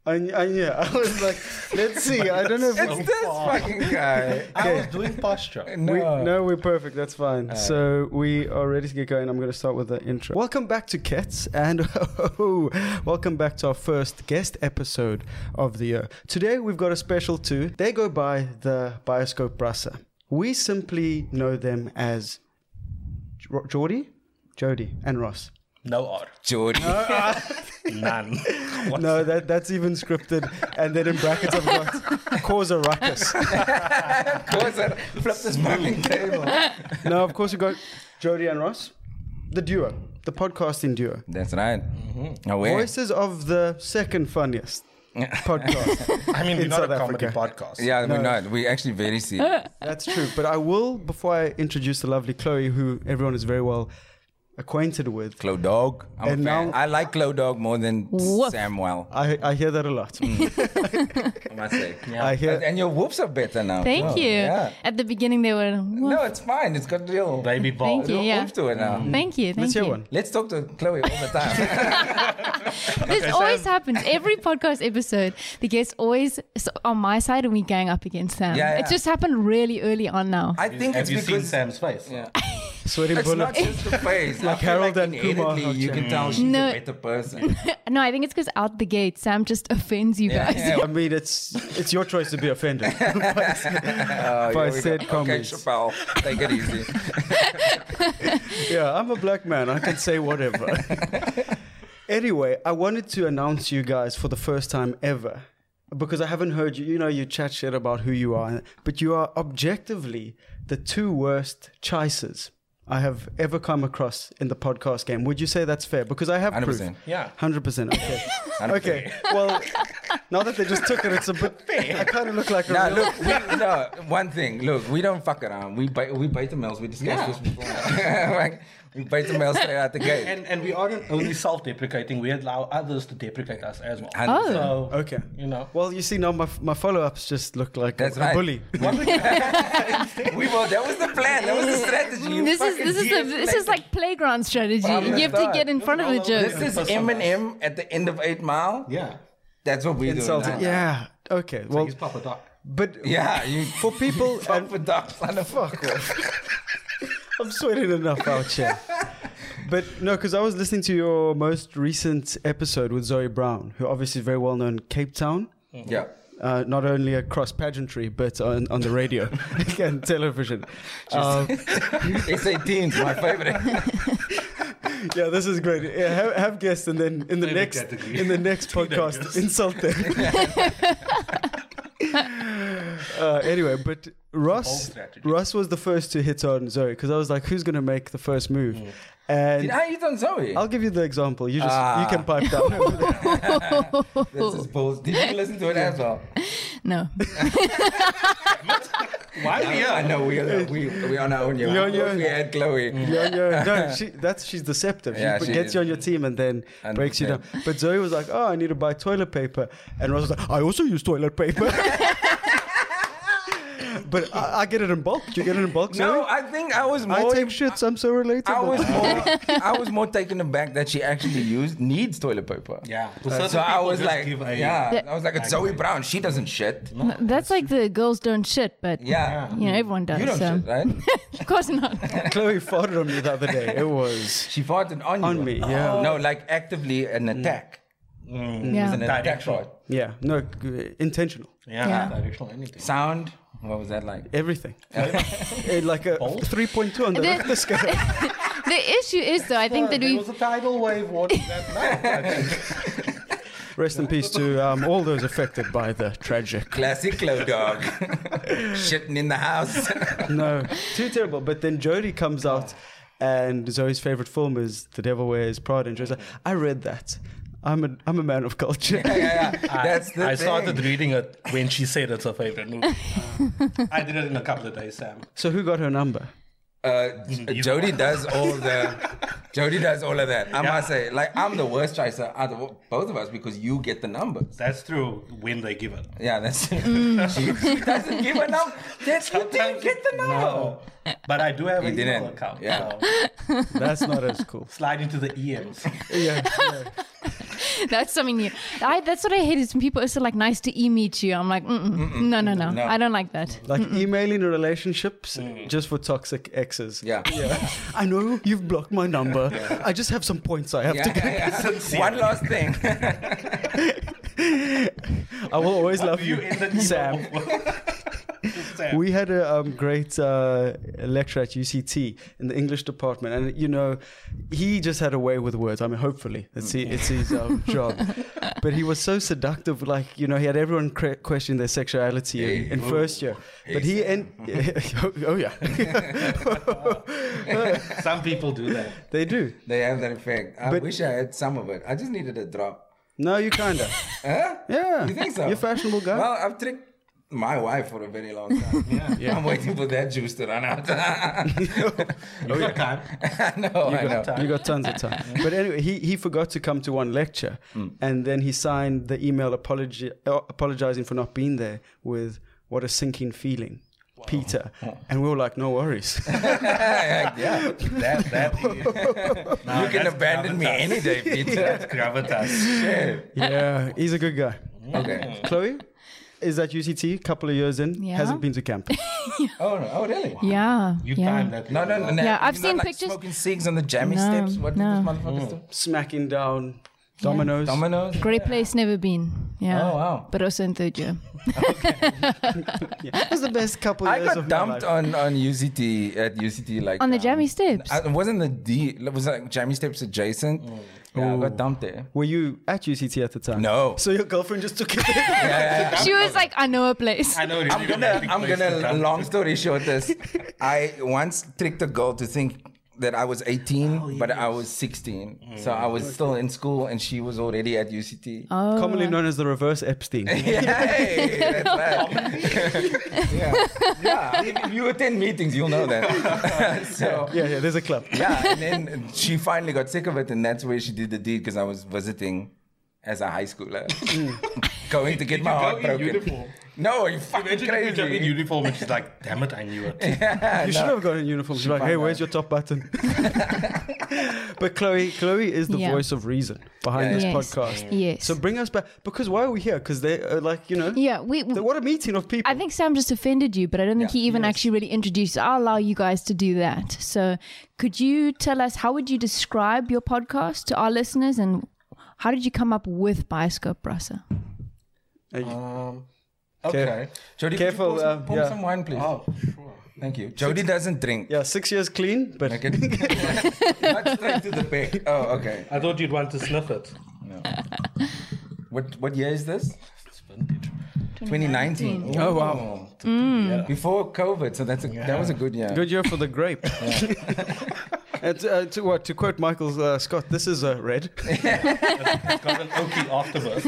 Yeah, I was like, let's see. I don't know if It's this fucking guy. I was doing posture. we're perfect. That's fine. So we are ready to get going. I'm going to start with the intro. Welcome back to Kets, and welcome back to our first guest episode of the year. Today we've got a special too. They go by the Bioscope Brassa. We simply know them as Jody, and Ross. No R. Jordy. None. No, that's even scripted. And then in brackets I've got cause a ruckus. Flip this fucking table. No, of course we got Jody and Ross, the duo, the podcasting duo. That's right. Mm-hmm. Voices of the second funniest podcast. I mean, we're in not South a comedy Africa. podcast. Yeah, we're not. We're actually very serious. That's true. But I will, before I introduce the lovely Chloe, who everyone is very well acquainted with. Clo Dog. I'm And a fan. now- I like Clo Dog more than Woof. Samuel. I hear that a lot. I must say. Yeah. I hear. And your whoops are better now. Thank Oh, you. Yeah. At the beginning, they were. No, it's fine. It's got real, Baby balls. Thank you. real Yeah. whoops to it now. Thank you. Let's Thank hear you. one. Let's talk to Chloe all the time. This always happens. Every podcast episode, the guests always on my side and we gang up against Sam. Yeah, yeah. It just happened really early on now. I think Have it's you seen because... Sam's face? Yeah. Sweating It's not bullets. just the face. Like I feel Harold and innately Kumar. you can tell she's No. a better person. No, I think it's because out the gate, Sam just offends you Yeah, guys. yeah. I mean, it's your choice to be offended. Oh, By here we said go. comments. Okay, Chappelle, take it easy. Yeah, I'm a black man. I can say whatever. Anyway, I wanted to announce you guys for the first time ever, because I haven't heard you. You know, you chat shit about who you are, but you are objectively the two worst chasers I have ever come across in the podcast game. Would you say that's fair? Because I have 100%. proof. Yeah. 100%. Okay. 100%. Okay. Well, now that they just took it, it's a bit. I kind of look like a. Now, real- look, one thing. Look, we don't fuck around. We bite the males. We discussed this before. Like, we bite the males straight out the gate. And we aren't only self-deprecating, we allow others to deprecate us as well. 100%. So, Okay. you know. Well, you see, now my follow-ups just look like That's a right. bully. That was the plan. That was the strategy. You This fucking is did. like playground strategy. From the You have to start. get in front of the This joke. is Eminem at the end of 8 Mile. Yeah. That's what we do. Insulting. Yeah. Okay. Well, Well, he's Papa Doc. but Yeah, you for people fuck for ducks. fuck off. I'm sweating enough out here. But no, because I was listening to your most recent episode with Zoe Brown, who obviously is very well known in Cape Town. Yeah. Not only across pageantry, but on the radio and television. S18's my favorite. Yeah, this is great. Yeah, have guests, and then in the Favorite next category. podcast, Teenagers. insult them. Anyway, but Ross strategy. was the first to hit on Zoe, because I was like, who's gonna make the first move? And Did I eat on Zoe? I'll give you the example. You can pipe down. This is bullshit. Did you listen to it as well? No. Why are we here? I know we on our own. You're on your own. We had Chloe. No, she's deceptive. Yeah, She she gets is. you on your team and then breaks you down. But Zoe was like, "Oh, I need to buy toilet paper," and Ross was like, "I also use toilet paper." But I get it in bulk. Do you get it in bulk, Zoe? No, I think I was I more. take shits. I'm so relatable. I was more taken aback that she actually needs toilet paper. Yeah. So I was like, Yeah. I was like, it's Zoe Brown. She doesn't shit. That's like the girls don't shit, but Yeah. you know, everyone does. You don't so. shit, right? Of course not. Chloe farted on me the other day. It was She farted on you. on me. Yeah, No, like actively an attack. Yeah. An attack Directional. shot. yeah. No, intentional. Yeah. Yeah. Directional anything. Sound. What was that like? Everything. Like a Bold? 3.2 on the The- Richter scale. The issue is, though, I think that There we was a tidal wave watching that night. Rest in peace to all those affected by the tragic. Classic Clo Dog. Shitting in the house. No, too terrible. But then Jodie comes out, and Zoe's favorite film is The Devil Wears Prada, and Jody's like, "I read that. I'm a man of culture." yeah. That's the I thing. started reading it when she said it's her favorite movie. I did it in a couple of days, Sam. So who got her number? Jody does all of that. I must say, like, I'm the worst chaser out of both of us because you get the numbers. That's true when they give it. Yeah, that's she doesn't give a number. That's you didn't get the number. No. But I do have He an email didn't. account. Yeah. So That's not as cool. slide into the EMs. Yeah. That's something new. That's what I hate is when people are so like, nice to meet you. I'm like, no. I don't like that. Like emailing relationships just for toxic exes. Yeah. I know you've blocked my number. I just have some points I have to get. One last thing. I will always love you, Sam. We had a great lecturer at UCT in the English department, and he just had a way with words. I mean, hopefully it's his job, but he was so seductive. Like he had everyone question their sexuality in first year, but he oh yeah. Some people do that. They do. They have that effect. I wish I had some of it. I just needed a drop. No, you kinda. Huh? Yeah. You think so? You're a fashionable guy. Well, I've tricked my wife for a very long time. Yeah. I'm waiting for that juice to run out. You got time. You got tons of time. But anyway, he forgot to come to one lecture, and then he signed the email apologizing for not being there with "What a sinking feeling." Peter, and we were like, no worries. Yeah, you can abandon me any day, Peter. That's gravitas. Yeah, he's a good guy. Okay. Chloe is at UCT, couple of years in, hasn't been to camp. Oh, really? Yeah. You timed that. No. Yeah, I've You're seen not, pictures. Smoking cigs on the jammy steps. What did this motherfuckers do? Smacking down dominoes. Dominoes? Great place, never been. Yeah. Oh, wow. But also in third year. It was the best couple I years got of dumped my life. on UCT at UCT like On the jammy steps. It wasn't it was like jammy steps adjacent. Yeah, I got dumped there. Were you at UCT at the time? No. So your girlfriend just took it. She was like, I know a place. I know. Really I'm gonna. Long story short, this I once tricked a girl to think that I was 18, but I was 16. So I was still in school, and she was already at UCT. Oh. Commonly known as the reverse Epstein. Hey, that's right. yeah. If you attend meetings, you'll know that. So Yeah, there's a club. yeah, and then she finally got sick of it, and that's where she did the deed because I was visiting as a high schooler, going to get my heart broken. No, you fucking Imagine if you jump in crazy. uniform and she's like, damn it, I knew it. You should have got in uniform. She's like, hey, where's your top button? But Chloe is the voice of reason behind this podcast. Yes. So bring us back, because why are we here? Because they are like, Yeah, what a meeting of people. I think Sam just offended you, but I don't think he even actually really introduced. I'll allow you guys to do that. So could you tell us, how would you describe your podcast to our listeners, and how did you come up with Bioscope Brasa? Okay. Jody, Careful, could you pour some wine, please? Oh, sure. Thank you. Jody doesn't drink. Yeah, 6 years clean, but Not straight to the pig. Oh, okay. I thought you'd want to sniff it. No. What year is this? It's vintage. 2019. Oh, wow. Yeah. Before COVID, so that was a good year. good year for the grape. To quote Michael Scott, this is red. It's got an oaky afterbirth.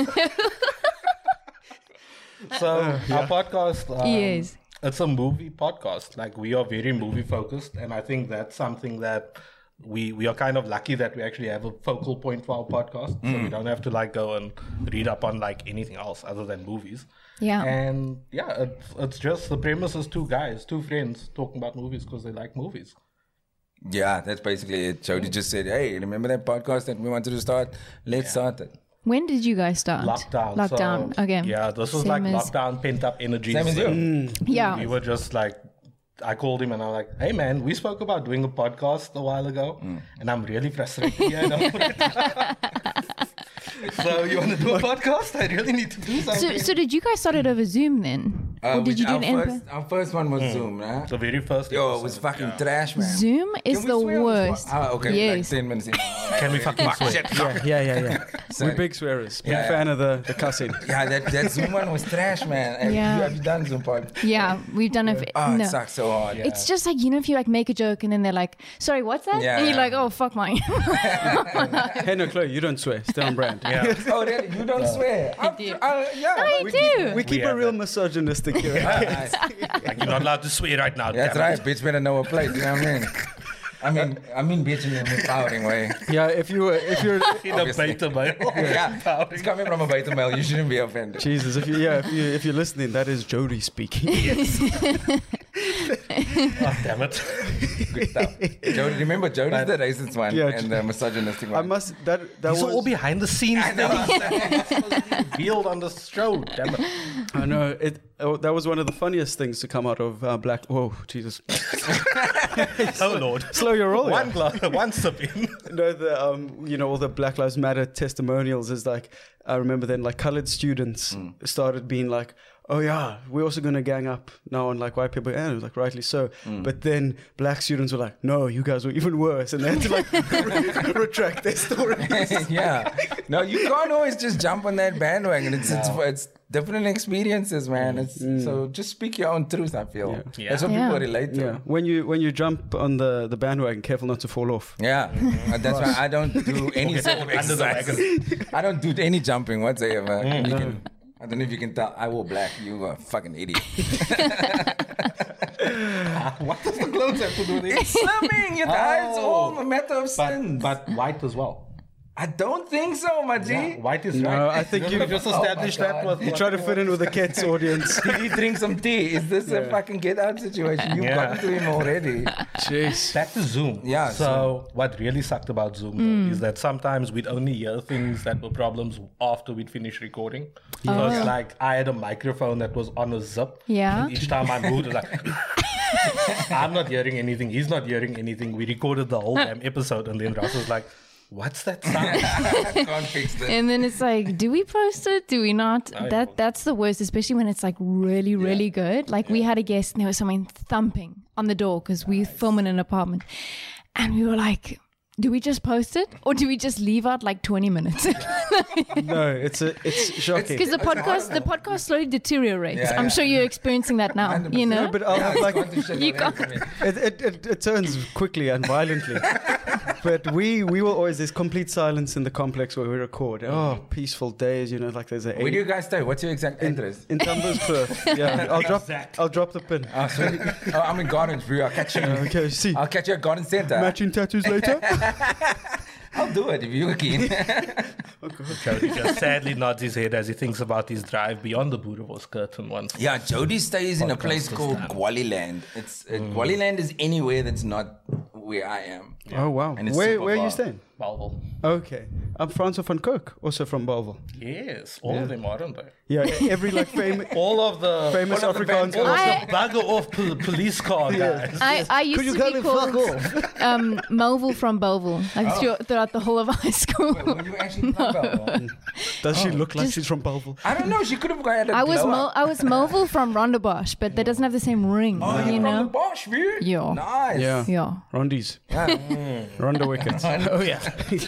So our podcast, Yes. it's a movie podcast. Like, we are very movie focused, and I think that's something that we are kind of lucky that we actually have a focal point for our podcast. So we don't have to like go and read up on like anything else other than movies. Yeah. And yeah, it's just the premise is two friends talking about movies because they like movies. Yeah, that's basically it. Jody just said, hey, remember that podcast that we wanted to start? Let's start it. When did you guys start? Lockdown. So, okay. Yeah, this was Same like as- lockdown, pent up energy. Same as So you. Yeah. We were just like, I called him and I'm like, hey man, we spoke about doing a podcast a while ago, and I'm really frustrated here. So you want to do a podcast? I really need to do something. So did you guys start it over Zoom then? Or did you do an in-person? Our first one was Zoom, right? The very first Yo, it episode. was fucking trash, man. Zoom is Can we the swear on this worst. one? Okay, Yes. like 10 minutes in. Can we fucking swear? Yeah. Sorry. We're big swearers. Big Yeah. fan of the cussing. Yeah, that Zoom one was trash, man. Have you done Zoom pod? Yeah, we've done it. Oh, No. it sucks so hard. It's just like, if you like make a joke and then they're like, sorry, what's that? Yeah, and you're yeah. like, oh, fuck mine. Hey, no, Chloe, you don't swear. Stay on brand. Yeah. Oh, really? You don't swear? I do. Yeah. No, you do. We keep have a real that. misogynistic here. Like, you're not allowed to swear right now. That's damn right. Bitch better know a place. You know what I mean? I mean bitch in an empowering way. Yeah, if you're it. In a Obviously. beta male. Yeah, it's coming from a beta male. You shouldn't be offended. Jesus, if you're listening, that is Jody speaking. Oh, damn it. Good stuff. Jody, remember, Jody's the racist one Yeah, and the misogynistic one. I must that These was are all behind the scenes things revealed on the show. Damn it. I know it. Oh, that was one of the funniest things to come out of Black. Whoa, Jesus! Oh Lord. Slow your roll. One glass, one sip in. No, the all the Black Lives Matter testimonials is like, I remember then like colored students started being like, oh yeah, we're also going to gang up now on like white people, and it was like rightly so. But then black students were like, no, you guys were even worse, and they had to like retract their stories. Yeah. No, you can't always just jump on that bandwagon. It's different experiences, man. It's so just speak your own truth, I feel. Yeah. That's what Yeah. people relate to. Yeah, when you jump on the bandwagon, careful not to fall off. Yeah. That's why I don't do any sort of Under the exercise. I don't do any jumping whatsoever. I don't know if you can tell. I wore black. You are a fucking idiot. What does the clothes have to do with it? It's swimming. It's all a matter of sin. But white as well. I don't think so, my G. Yeah, white is No, right. I think you you just established that. God. Was you try to fit in with the Kets audience. Did he drink some tea? Is this a fucking get out situation? You've gotten to him already. Jeez. Back to Zoom. Yeah, So what really sucked about Zoom though, is that sometimes we'd only hear things that were problems after we'd finished recording. So it's like I had a microphone that was on a zip. Yeah. And each time I moved, it was like I'm not hearing anything. He's not hearing anything. We recorded the whole damn episode, and then Ross was like, "What's that sound?" Can't fix this. And then it's like, do we post it? Do we not? That's the worst, especially when it's like really, really good. Like we had a guest and there was someone thumping on the door because we film in an apartment. And we were like, do we just post it? Or do we just leave out like 20 minutes? No, it's shocking. Because the podcast slowly deteriorates. Yeah, I'm yeah. sure you're experiencing that now, 100%. you know? But I'll have like You can't- it turns quickly and violently. But we will always, there's complete silence in the complex where we record. Oh, peaceful days, like there's a Where do you guys stay? What's your exact address? in Tumbler's Cliff. Yeah, I'll drop the pin. Oh, sweet. Oh, I'm in Gardens, bro. I'll catch you. Okay, see, I'll catch you at Garden Center. matching tattoos later. I'll do it if you're keen. Jody just sadly nods his head as he thinks about his drive beyond the Boerewors curtain once. Yeah, Jody stays in a place Podcast is called done. Gwaliland. It's Gwaliland is anywhere that's not where I am. Oh wow, And it's where super are you far. staying? Belleville. Okay, I'm Francois van Kook, also from Belleville. Yes, all of them are, aren't they? Yeah, every like famous All of the famous all of the Afrikaans. bands- bugger off police car guys. I used to be called Melville from Belleville, like throughout the whole of high school. When you actually from Belleville? Does she look like just- she's from Belleville? I don't know. She could have got a I was glow up. I was Melville from Rondebosch, but that doesn't have the same ring, Oh, you you're from the know? Bosch, view? Yeah. Nice. Yeah. Yeah. Rondies. Ronda wickets. Oh yeah.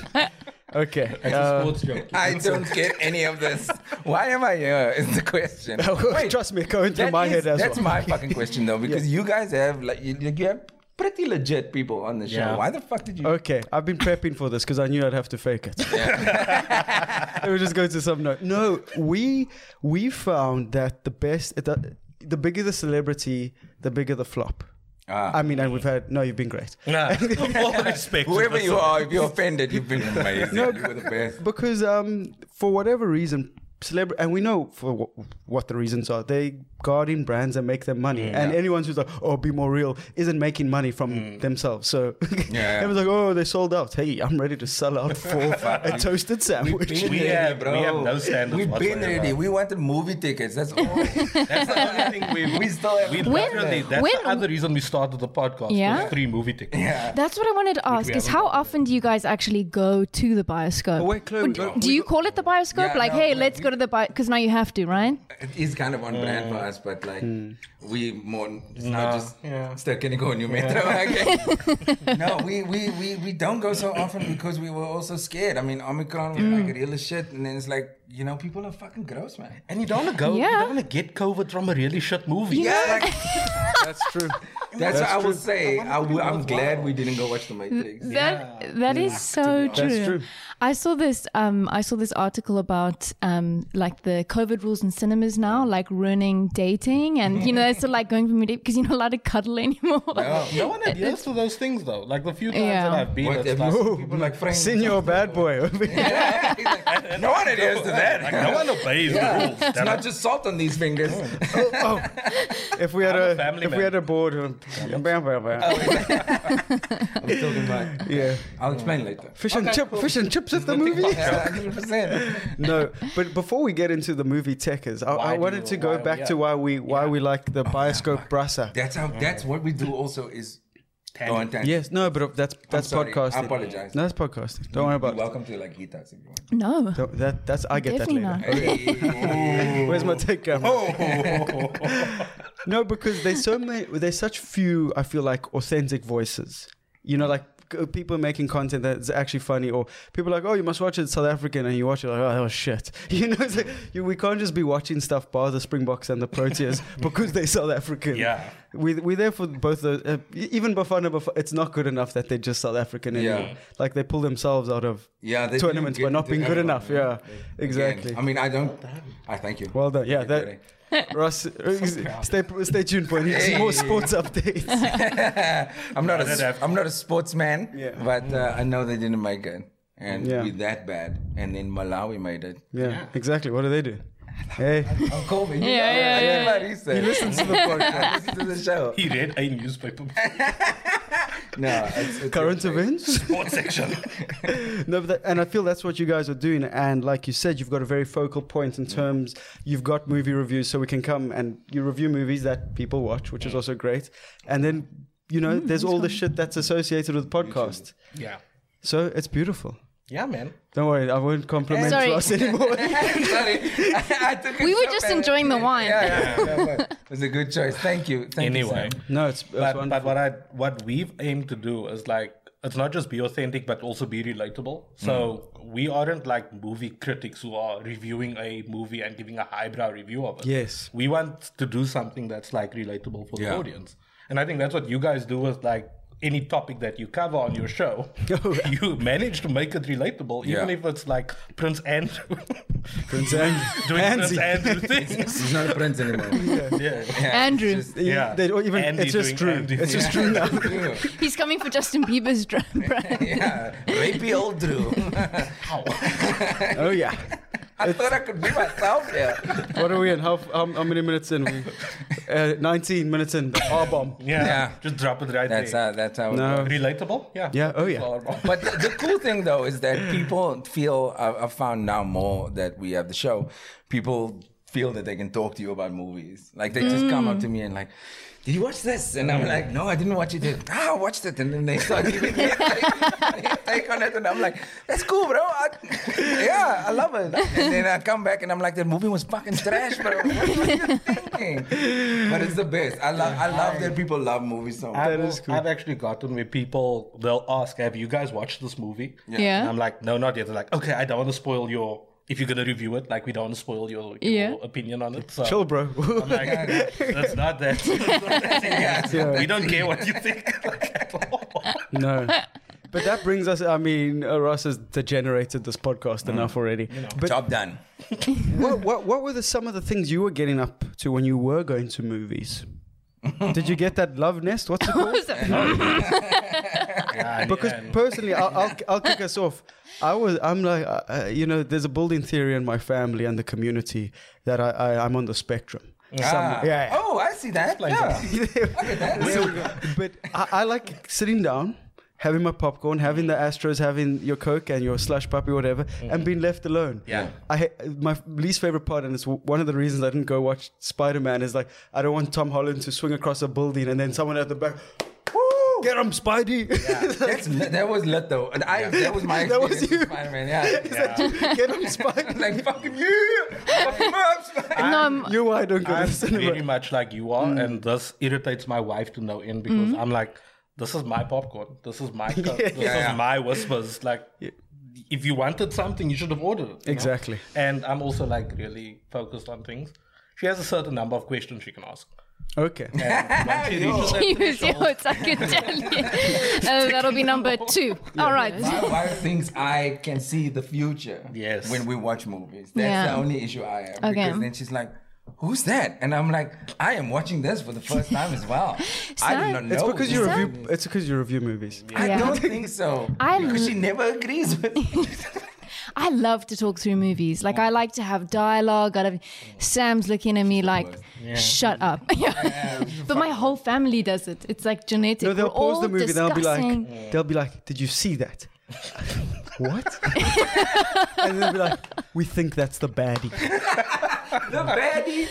Okay. Sports joke. I don't get any of this. Why am I here? Is the question. Wait, Trust me, going through that my is- head as that's well. my fucking question though, because you guys have like you have pretty legit people on the show. Yeah. Why the fuck did you? Okay, I've been prepping for this because I knew I'd have to fake it. Let me just go to some note. No, we found that the bigger the celebrity, the bigger the flop. I mean, and we've had you've been great. Nah, all respect. to Whoever the you are, if you're offended, you've been amazing. You were the best. Because for whatever reason, and we know for what the reasons are. They guard in brands and make them money. And anyone who's like, oh, be more real, isn't making money from themselves. So everyone's like, oh, they sold out. Hey, I'm ready to sell out for a toasted sandwich. We have no standards We've been whatsoever. ready. We wanted movie tickets. That's all. That's the only thing we still have. we When- literally, that's when- the other reason we started the podcast. Yeah? Was 3 movie tickets. Yeah. That's what I wanted to ask, is how often do you guys actually go to the bioscope? Oh, wait, Chloe, Do you call it the bioscope? Yeah, like, no, hey, no, let's go to the because now you have to, right? It is kind of on brand for us, but like we more it's not just still can you go in your metro again. No, we don't go so often because we were also scared. I mean, Omicron was like real as shit, and then it's like people are fucking gross, man. And you don't want to go. You Yeah. don't want to get COVID from a really shit movie. Yeah, That's true. that's what I will say. I'm glad we didn't go watch The Matrix. That is so true. That's true. I saw this article about like the COVID rules in cinemas now, like ruining dating, and it's like going from because you're not allowed to cuddle anymore. No one adheres to those things though. Like the few times Yeah. that I've been, What it's have like, you seen people like Frank? Senior bad boy. Yeah, he's like, no one adheres to that? Like, no one obeys the rules. It's not just salt on these fingers. If we had a board, I'm talking about. yeah, I'll explain later. fish and chips at the movie. 100%. No, but before we get into the movie techers, I wanted to go back to why we like the Bioscope Brasa. That's what we do. Also is go on tangent. Yes, no, but that's sorry, podcasting. I apologize. No, that's podcasting. Don't worry about You're it. welcome to like guitars if you want. No. So that's I get Definitely that not. later. Where's my take camera? No, because there's such few, I feel like, authentic voices. You know, like people making content that's actually funny, or people are like, oh, you must watch it South African, and you watch it like, oh, that was shit. You know, it's like, we can't just be watching stuff bar the Springboks and the Proteas because they're South African. Yeah. We're there for both the even Bafana, it's not good enough that they're just South African anymore. Yeah. Like they pull themselves out of They tournaments by not being good enough. Yeah, exactly. Again, I mean, I thank you. Well done. Yeah, that. Ross, stay tuned for more sports updates. I'm not a sportsman, but I know they didn't make it, and we're that bad. And then Malawi made it. Yeah, exactly. What do they do? Hey, I'm Colby. He listens to the podcast. Listen to the show. He read a newspaper. No, it's Current events. Sports section. No, and I feel that's what you guys are doing. And like you said, you've got a very focal point in terms. You've got movie reviews, so we can come and you review movies that people watch, which is also great. And then there's all the shit that's associated with podcast. Yeah. So it's beautiful. Yeah, man. Don't worry, I won't compliment Sorry. Ross anymore. Sorry, We were just enjoying the wine. It was a good choice. Thank you. Anyway. No, it's wonderful. But what we've aimed to do is like, it's not just be authentic, but also be relatable. So we aren't like movie critics who are reviewing a movie and giving a highbrow review of it. Yes. We want to do something that's like relatable for the audience. And I think that's what you guys do with like any topic that you cover on your show. You manage to make it relatable, even if it's like Prince Andrew. Prince Andrew. Doing Prince Andrew things. He's not a prince anymore. Andrew. It's just true. It's just true now. He's coming for Justin Bieber's brand. Rapey old Drew. Oh yeah. I thought I could be myself here. What are we in? How many minutes in? 19 minutes in. R-bomb. Yeah. Just drop it right there. That's how it No. goes. Relatable? Yeah. Yeah. Oh yeah. But the cool thing though is that people feel, I've found now more that we have the show, people feel that they can talk to you about movies. Like they just come up to me and like, did you watch this? And I'm like, no, I didn't watch it. I watched it. And then they start giving me a take on it. And I'm like, that's cool, bro. I love it. And then I come back and I'm like, that movie was fucking trash, bro. What were you thinking? But it's the best. I love that people love movies so much. That is cool. I've actually gotten where people, they'll ask, have you guys watched this movie? Yeah. And I'm like, no, not yet. They're like, okay, I don't want to spoil if you're going to review it, like we don't want to spoil your opinion on it. So Chill, bro. I'm like, that's not that. We don't care what you think. At all. No. But that brings us, I mean, Ross has degenerated this podcast enough already. But Job done. what were some of the things you were getting up to when you were going to movies? Did you get that love nest? What's it called? Because personally, I'll kick us off. I'm like, there's a building theory in my family and the community that I'm on the spectrum. Oh, I see that. But I like sitting down, having my popcorn, having the Astros, having your Coke and your slush puppy, whatever, and being left alone. Yeah. My least favorite part, and it's one of the reasons I didn't go watch Spider-Man, is like, I don't want Tom Holland to swing across a building and then someone at the back, woo, get him, Spidey. Yeah. That was lit though. And that was my experience with Spider-Man. Get him, Spidey. Like, fucking you. Fucking up, Spider-Man. You're why I don't go to I'm the cinema. very much like you are, and this irritates my wife to no end because I'm like, this is my popcorn. This is my Coke. This is my whispers. Like, if you wanted something, you should have ordered it. Exactly. And I'm also like really focused on things. She has a certain number of questions she can ask. Okay. And once she reaches that threshold, I can tell you. That'll be number 2. All right. My wife thinks I can see the future. Yes. When we watch movies. That's the only issue I have. Okay. Because then she's like, who's that? And I'm like, I am watching this for the first time as well. I did not know. It's because you review movies. I don't think so. Because she never agrees with me. I love to talk through movies. Like, I like to have dialogue. Sam's looking at me like, shut up. But my whole family does it. It's like genetic. No, they'll We're pause all the movie. discussing. They'll be like, did you see that? What? And they'll be like, we think that's the baddie. The baddie.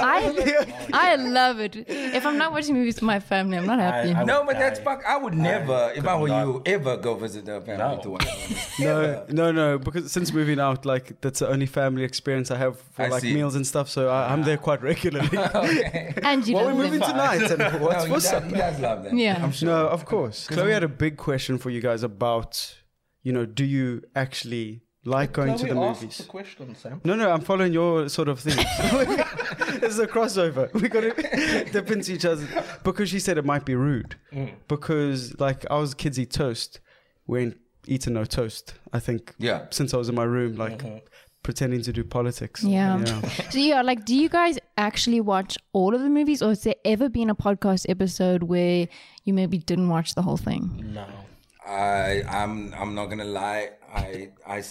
I love it. If I'm not watching movies with my family, I'm not happy. No, but that's fuck. I would never, if I were you, ever go visit their family to watch it. No, because since moving out, like that's the only family experience I have for meals and stuff. So I'm there quite regularly. Okay. And you Well, love we're them. moving tonight, and what's for he supper? does love that. Yeah. I'm sure. No, of course. Chloe had a big question for you guys about, do you actually like going to the movies? The question, Sam. No, I'm following your sort of thing. This is a crossover. We got to dip into each other because she said it might be rude. Because like I was kids eat toast, we ain't eating no toast. I think. Yeah. Since I was in my room, like pretending to do politics. Yeah. So like, do you guys actually watch all of the movies, or has there ever been a podcast episode where you maybe didn't watch the whole thing? No. I'm not gonna lie. I'd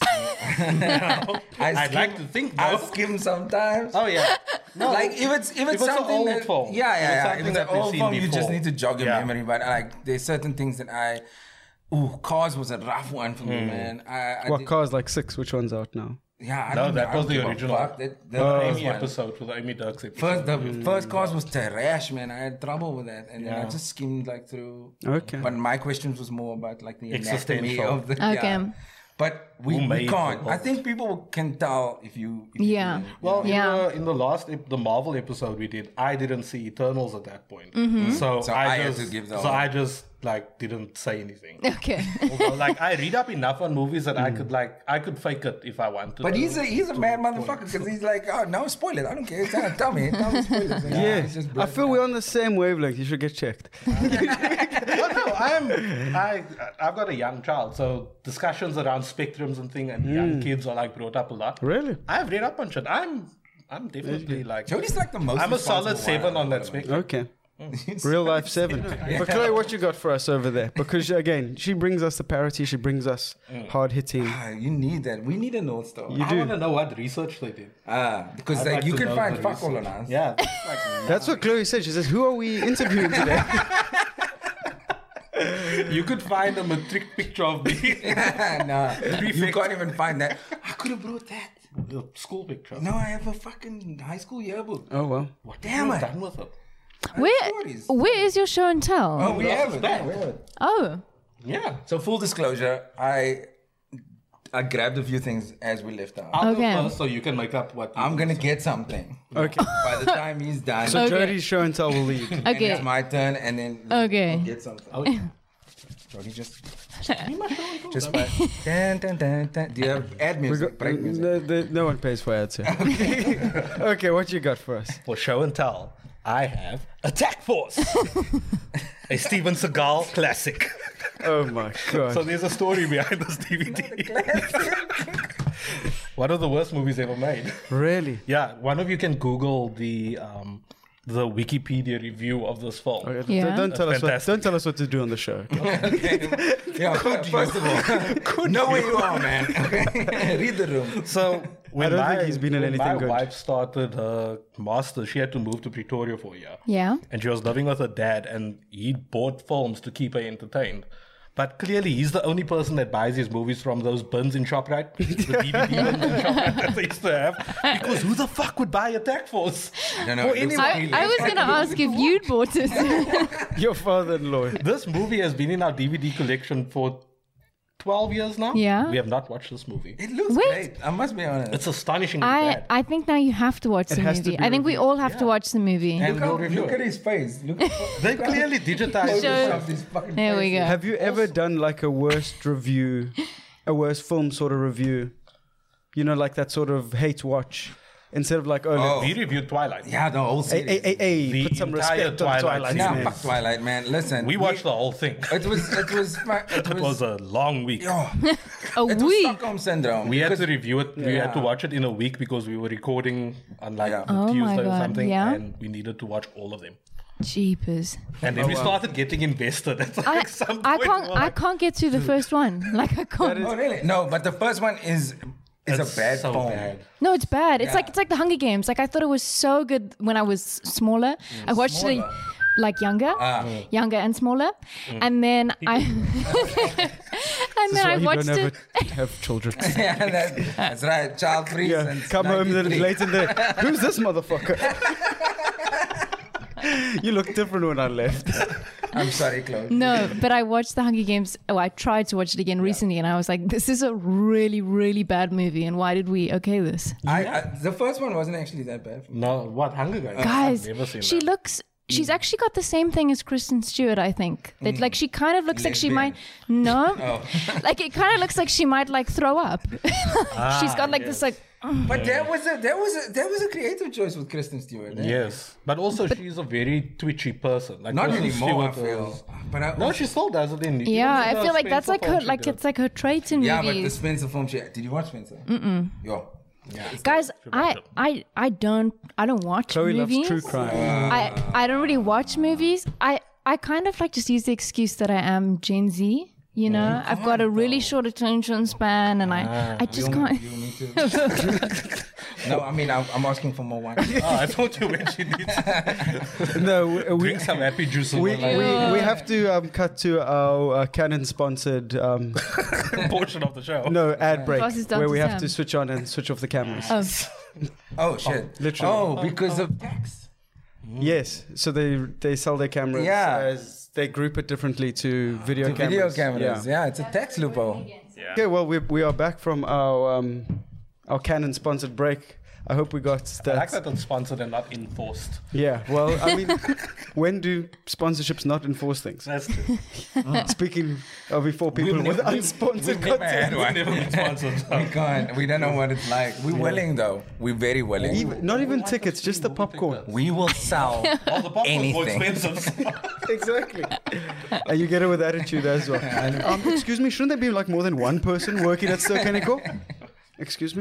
like to think I though. skim sometimes. Oh yeah. No. Like if it's it's something an old that, film. If it's an we've old seen film, you just before. need to jog your Yeah. memory. But like there's certain things that Cars was a rough one for me, man. What Cars like 6? Which one's out now? Yeah, No, that was don't the give a original. fuck. The Amy first one. episode for the Amy Dirks episode. The first Cars was trash, man. I had trouble with that, and then I just skimmed like through. Okay. But my questions was more about like the anatomy Existential. of the. Okay. Yeah. But we made can't. the I think people can tell if you. Yeah. Well, Yeah. in the last the Marvel episode we did, I didn't see Eternals at that point, so I had just to give the so whole- I just like didn't say anything. Okay. Although, like I read up enough on movies that I could fake it if I wanted. But to. he's a mad motherfucker because he's like, oh no, spoil it. I don't care. Tell me spoilers. And Yeah, it's just I feel we're on the same wavelength. You should get checked. Oh, no, I've got a young child, so discussions around spectrums and thing and young kids are like brought up a lot. Really? I've read up on shit. I'm definitely like Jody's like the most. I'm a solid responsible 7 one. on that spectrum. Okay. Real life 7. But Chloe, what you got for us over there? Because again, she brings us the parity. She brings us hard hitting. You need that. We need a North Star. You I do. want to know what research they did. Because I'd like, like you to can know find the fuck all on research. us. Yeah. That's what Chloe said. She says, "Who are we interviewing today?" You could find a matric picture of me. Nah, you can't even find that. I could have brought that. The school picture. No, I have a fucking high school yearbook. Oh well. What Damn have you it. done with it? Where is your show and tell? Oh, we have it. that. Yeah, we have it. Oh. Yeah. So full disclosure, I grabbed a few things as we left out. I'll Okay. go first so you can make up what. I'm gonna get something. Okay. By the time he's done, So Okay. Jody's show and tell will lead. and Okay. it's my turn, and then Okay. I'll get something. Okay. Jody, just by dun, dun, dun, dun. Do you have ad We music? got, Break music? no one pays for ads here. Okay, what you got for us? For show and tell, I have Attack Force, a Steven Seagal classic. Oh my god. So there's a story behind this DVD. One of the worst movies ever made. Really? Yeah, one of you can Google the Wikipedia review of this film. Okay, Yeah. don't tell us what, fantastic. don't tell us what to do on the show. Yeah, first of all, know where you are, man. Okay? Read the room. So when don't think he's been in when anything my good. wife started her master's, she had to move to Pretoria for a year. Yeah. And she was living with her dad, and he bought films to keep her entertained. But clearly, he's the only person that buys his movies from those bins in ShopRite, the DVD bins in ShopRite that they used to have. Because who the fuck would buy Attack Force? No, For it looks anyone? I was going to ask if you'd bought it. Your father-in-law. This movie has been in our DVD collection for 12 years now. Yeah. We have not watched this movie. It looks Wait. great. I must be honest. It's astonishingly bad. I think now you have to watch the has to movie. be I think we all have to watch the movie. And we'll review look it. at his face. Look They clearly digitized Show- it. these fucking There we faces. go. Have you ever done like a worst review, a worst film sort of review? You know, like that sort of hate watch. Instead of like, Oh. We reviewed Twilight. Yeah, the whole series. The put some entire respect on Twilight Twilight. Nah, man. fuck Twilight, man. Listen. We watched the whole thing. It was It was a long week. oh, A it was week. Stockholm syndrome. We had Because- to review it. We had to Yeah. watch it in a week because we were recording on like Yeah. Oh my Tuesday or God, something, yeah. and we needed to watch all of them. Jeepers. And then we started getting invested. At I, like some I point, can't we were I like, can't get through the first one. Like I can't. Oh, really? No, but the first one is It's a bad so film. bad. No, it's bad. It's Yeah. like the Hunger Games. Like I thought it was so good when I was smaller. I watched it like younger and smaller, and then I and then I watched you it. don't ever have children. Yeah, that's right. Child free. Yeah, since come home 93. late in the day. Who's this motherfucker? You look different when I left. I'm sorry, Chloe. No, but I watched the Hunger Games. Oh, I tried to watch it again recently, and I was like, "This is a really, really bad movie." And why did we okay this? The first one wasn't actually that bad. No, what Hunger Games? Guys, I've never seen she that. looks. She's actually got the same thing as Kristen Stewart, I think. That like she kind of looks like she might like it kind of looks like she might like throw up. She's got like this like But that was a creative choice with Kristen Stewart. Eh? Yes, but also she's a very twitchy person. Like Not Kristen anymore, I Stewart feel. is- But No, she still does it in. yeah, even I the feel like that's Spencer like her film she like did. it's like her trait in yeah, but the movies. Spencer film. Did you watch Spencer? Mm-mm. Yo. Yeah. Guys, I don't watch Chloe movies. loves true crime. I don't really watch movies. I kind of like just use the excuse that I am Gen Z. You know, I've got a really short attention span, and I just can't. You need to. No, I mean I'm asking for more wine. Oh, I thought you mentioned it. No, we Drink some happy juice. we have to cut to our Canon sponsored portion of the show. ad break Passes down where to we have Sam. to switch on and switch off the cameras. Oh shit! Literally. Oh, because of tax. Yes, so they sell their cameras Yeah. as they group it differently to video cameras. Video cameras. Yeah, it's a tax loophole. Okay, well we are back from our Canon sponsored break. I hope we got I that. like that it's sponsored and not enforced. Yeah, well, I mean, when do sponsorships not enforce things? That's true. Speaking of before people with unsponsored We've never had content. one. Never been sponsored. We can't. We don't know what it's like. We're willing though. We're very willing. Not even tickets, just the popcorn. We will sell All the popcorn's more anything. expensive. Exactly. And you get it with attitude as well. Excuse me, shouldn't there be like more than one person working at Sir Kennico? Excuse me?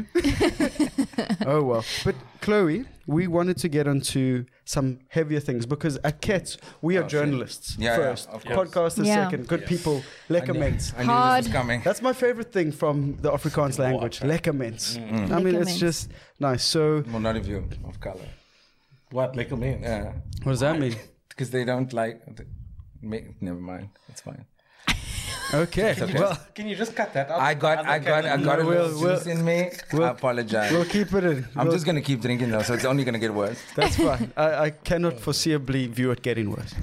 Oh, well. But Chloe, we wanted to get onto some heavier things because at Kets, we are journalists Yeah, first. yeah, of course. Podcasters Yeah. second. Good people. Lekker mens. I knew this was coming. That's my favorite thing from the Afrikaans language. Lekker mens. I mean, Lekker it's mens. just nice. So, Well, not of you, of color. What? Make a man. Yeah, what does that mean? because they don't like. Never mind. It's fine. Okay. Well, Can you just cut that out? I got a little We'll- juice in me. I apologize. we'll keep it in. I'm We'll- just gonna keep drinking though, so it's only gonna get worse. That's fine. I cannot foreseeably view it getting worse.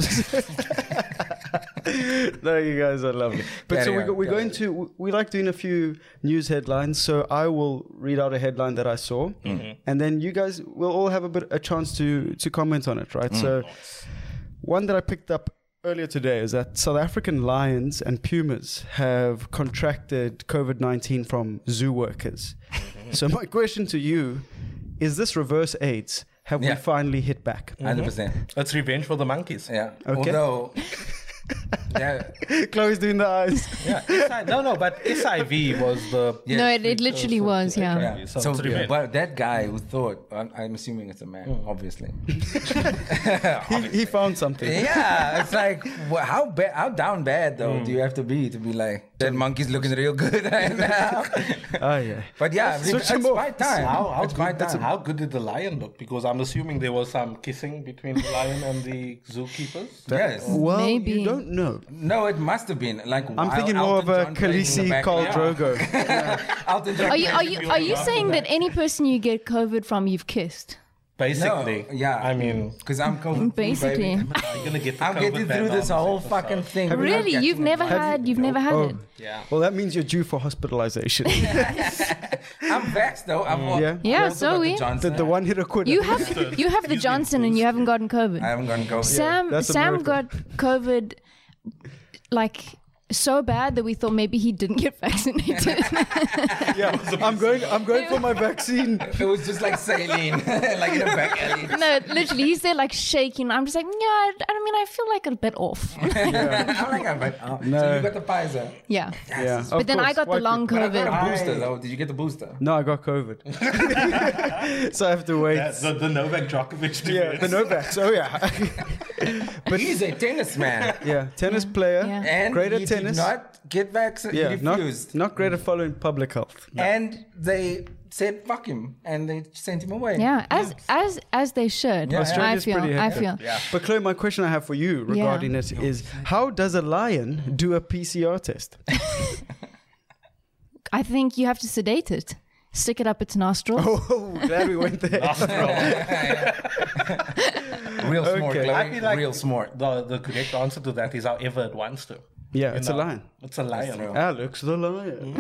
No, you guys are lovely. But Carry so on, we're carry going to, we like doing a few news headlines. So I will read out a headline that I saw, and then you guys will all have a chance to comment on it, right? So one that I picked up earlier today is that South African lions and pumas have contracted COVID-19 from zoo workers. So my question to you is this reverse AIDS? Have we Yeah. finally hit back? 100%. It's revenge for the monkeys. Yeah. Okay. Although. Yeah. Chloe's doing the eyes. Yeah. No, but SIV was the. Yes. No, it literally was, yeah. Yeah. So So, it's revenge. but that guy who thought, I'm assuming it's a man, obviously. He found something. Yeah, it's like, how down bad though do you have to be like, that monkey's looking real good right now? Oh, yeah. But yeah, Switch it's him off. my time. It's my time. How good did the lion look? Because I'm assuming there was some kissing between the lion and the zookeepers. Yes. Well, Maybe. you don't know. No, it must have been like. I'm while thinking more of Elton a John playing in the Khaleesi, background. Khal Drogo. Elton John Are you playing are you saying that any person you get COVID from, you've kissed? Basically. No, yeah. I mean, because I'm COVID. Basically. Baby. you're gonna get the I'm getting COVID through ban this on whole this fucking episode. thing. Really? You've never had Oh. it? Yeah. Well, that means you're due for hospitalization. I'm vexed though. Yeah. Yeah, also so got the we- Johnson. The one hit a quit. You have the Johnson and you haven't gotten COVID. I haven't gone COVID. that's a Sam miracle. got COVID like so bad that we thought maybe he didn't get vaccinated. Yeah, I'm going for my vaccine. It was just like saline, like in a back alley. No, literally, he's there like shaking. I'm just like, yeah, I mean, I feel like a bit off. I'm like, No. So you got the Pfizer. Yeah. Yeah, But then I got the long But I got a COVID. booster though. Did you get the booster? No, I got COVID. So I have to wait. That's the Novak Djokovic. Yeah, the Novaks. Oh yeah. But he's a tennis man. Yeah, tennis player, Yeah. And great at he tennis. fairness, did not get vaccinated. He refused. Not great at following public health. No. And they said fuck him, and they sent him away. Yeah, as they should. Yeah, I feel. Yeah. But Chloe, my question I have for you regarding it is, how does a lion do a PCR test? I think you have to sedate it. Stick it up its nostrils. Oh, glad we went there. Real smart, Okay. I feel like real smart. The correct answer to that is however it wants to. Yeah, it's a lion. It's a lion. Alex the lion.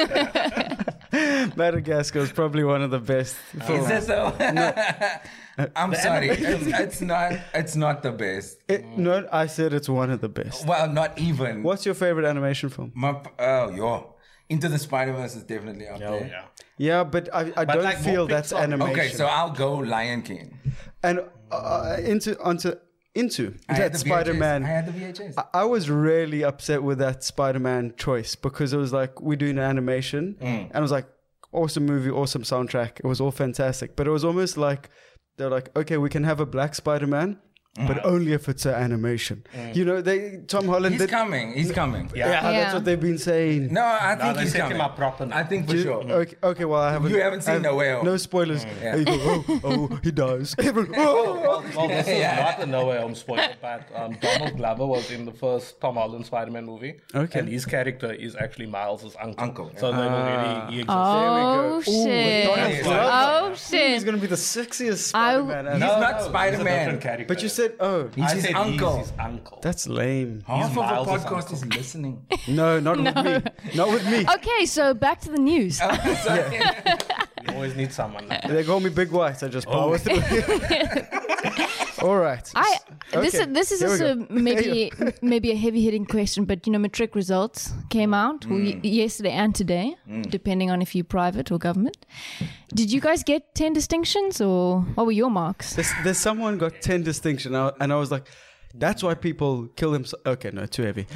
Madagascar is probably one of the best films. Is that so? I'm sorry. It's not the best. No, I said it's one of the best. Well, not even. What's your favorite animation film? Into the Spider-Verse is definitely up there. Yeah. Yeah, but I don't like feel more that's Pixar. animation. Okay, so I'll go Lion King. And into I had that the Spider-Man. VHS. I had the VHS. I was really upset with that Spider-Man choice because it was like, we're doing animation. And it was like, awesome movie, awesome soundtrack. It was all fantastic. But it was almost like, they're like, okay, we can have a black Spider-Man, but only if it's an animation. You know, Tom Holland... He's coming. Yeah, that's what they've been saying. No, I think he's set coming. him up properly. I think for sure. Okay, well, I haven't... You haven't seen No Way Home. No spoilers. Yeah. You go, oh, he dies. Well, this is not a No Way Home spoiler, but Donald Glover was in the first Tom Holland Spider-Man movie. Okay. And his character is actually Miles' uncle. Yeah. So they've already... He exists. Oh, shit. Oh, He's shit. going to be the sexiest Spider-Man. He's ever. not he's a Spider-Man. different character. But you said, He's I his said uncle. He's his uncle. that's lame. Half of the Miles' podcast uncle. is listening. No, not with me. Not with me. Okay, so back to the news. You always need someone like that. They call me Big White. I just power through. All right. This is Here we also go. maybe a heavy hitting question, but matric results came out yesterday and today, depending on if you're private or government. Did you guys get 10 distinctions, or what were your marks? There's someone got 10 distinction, and I was like, that's why people kill themselves. Okay, no, too heavy.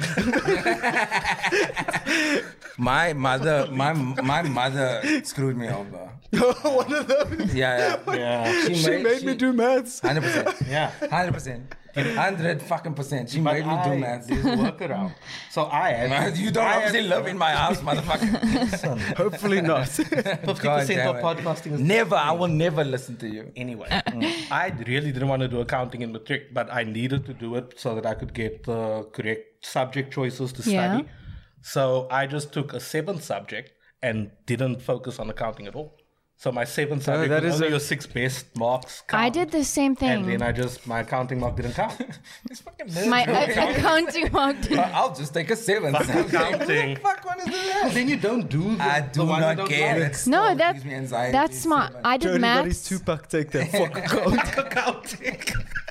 My mother screwed me over. One of those. Yeah. She made me do maths. 100%. Yeah. 100%. 100%. She made me do maths. There's a workaround. So I had... You don't obviously live in my house, motherfucker. Hopefully not. 50% of podcasting is... Never. I will never listen to you. Anyway, I really didn't want to do accounting in matric, but I needed to do it so that I could get the correct subject choices to study. Yeah. So I just took a 7th subject and didn't focus on accounting at all. So my 7th subject that was is only your 6 best marks count. I did the same And thing. then my accounting mark didn't count. It's fucking nerdy. My accounting mark. I'll just take a 7. Accounting. Fuck, what is that? Then you don't do the I do the one I not don't care. like. It's No, still that gives me anxiety. that's smart. I did Jody got his maths. Tupac take that. Fuck account. Accounting.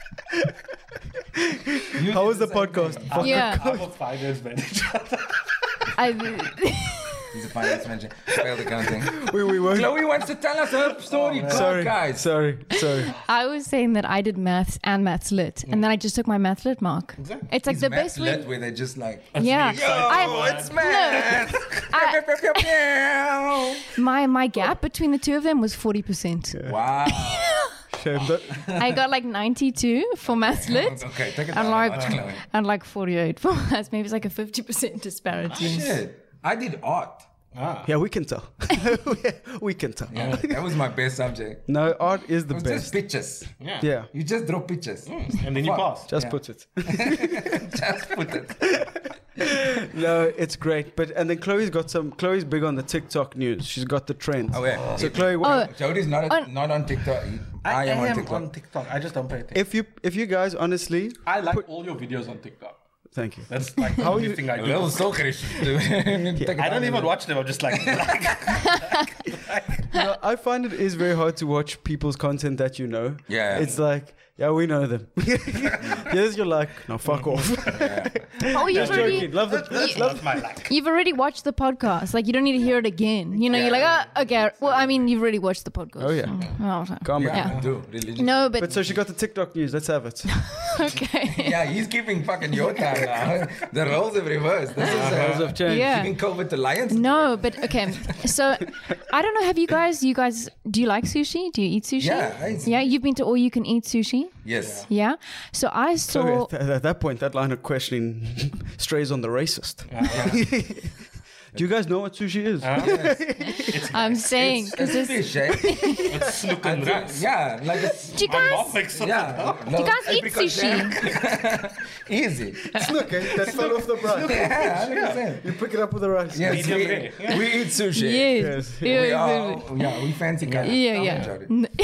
How was the podcast? Fuck Yeah, I'm a finance manager. He's a finance manager. Failed accounting. We weren't. Chloe wants to tell us her story. Go, Sorry, guys. sorry. I was saying that I did maths and maths lit, and then I just took my maths lit mark. Exactly. It's like He's the math best lit way. where they're just like, Yeah, it's math. my gap between the two of them was 40%. Wow. Shame that. I got like 92 for maths lit, Okay, take it and down. like and like 48 for maths. Maybe it's like a 50% disparity. Shit. I did art. Yeah, we can tell. We can tell. Yeah, that was my best subject. No, art is the It was just best. pictures. Yeah, You just draw pictures. And then you pass. just Yeah. put it. Just put it. No, it's great. And then Chloe's big on the TikTok news. She's got the trends. Oh, yeah. So Chloe, Jody's not on TikTok. I am on TikTok. on TikTok. I just don't pay attention. if you guys honestly, I like all your videos on TikTok. thank you. That's like the only thing I do. Little stalkerish. I don't even watch them. I'm just like No, I find it is very hard to watch people's content that you know. Yeah. It's like, yeah, we know them. Yes, you're like, no, fuck off. Oh, you've already Joking. Love them. that's my like. you've already watched the podcast. Like you don't need to hear it again. You're like, okay. Well, I mean, you've already watched the podcast. Oh, yeah. Oh, okay. Calm Yeah, down. I do. Religion. No, But so she got the TikTok news. Let's have it. okay. Yeah, he's giving fucking your time. The roles have reversed. This is Roles have changed. Yeah. giving COVID to lions. No, but okay. So I don't know. Have you guys? Do you like sushi? Do you eat sushi? Yeah. You've been to all you can eat sushi. Yes. Yeah. So I saw. So at that point, that line of questioning strays on the racist. Do you guys know what sushi is? I'm saying It's fish, eh? It's snook and rice. Yeah, like it's... do you My guys? mom makes it. Yeah. Do you guys eat sushi? Easy. Look, that fell off the brush. Yeah, 100%. You pick it up with the rice. Yes, Medium rare. we eat sushi. Yes. We we fancy guys. Yeah.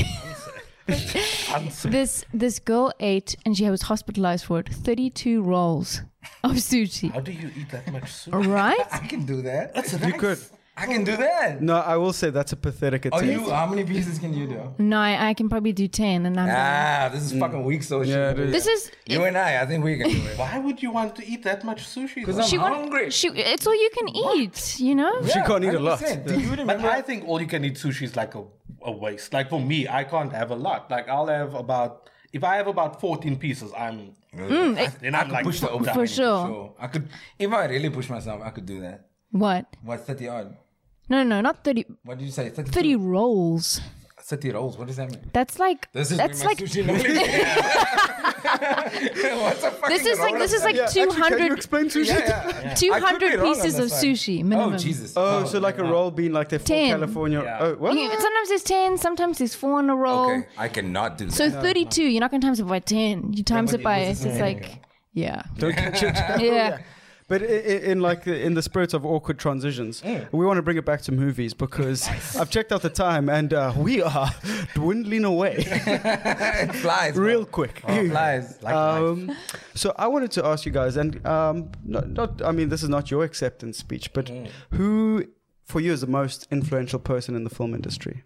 This girl ate, and she was hospitalized for it, 32 rolls of sushi. How do you eat that much sushi? Right? I can do that. You could. I can do that. No, I will say that's a pathetic Oh, attempt. how many pieces can you do? No, I can probably do 10, and I'm done. This is fucking weak social. Yeah, it is. This is. You and I think we can do it. Why would you want to eat that much sushi? Because though? I'm hungry. It's all you can eat, you know? She can't eat a lot. 100%. Do you But remember? I think all you can eat sushi is like a waste. Like for me, I can't have a lot. Like I'll have about, if I have about 14 pieces, then I'm like, push the fuck oven. that. For sure. I could, if I really push myself, I could do that. What? What, 30 odd? No, not 30. What did you say? 32? 30 rolls. 30 rolls. What does that mean? That's like. This is that's where my like. sushi knowledge What's a fucking This is like Yeah, actually, can you 200 explain sushi? I could be 200 wrong on pieces of this one. sushi minimum. Oh, Jesus. Oh, so like a roll being like they're for 10. California. Yeah. Oh, what? Sometimes there's 10, sometimes there's 4 on a roll. Okay, I cannot do that. So 32, you're not going to times it by 10. You times it by, it's like, yeah. Don't catch it. Yeah. But in the spirit of awkward transitions, we want to bring it back to movies because I've checked out the time and we are dwindling away It flies. real quick. It flies. Like life. So I wanted to ask you guys, and I mean, this is not your acceptance speech, but who for you is the most influential person in the film industry?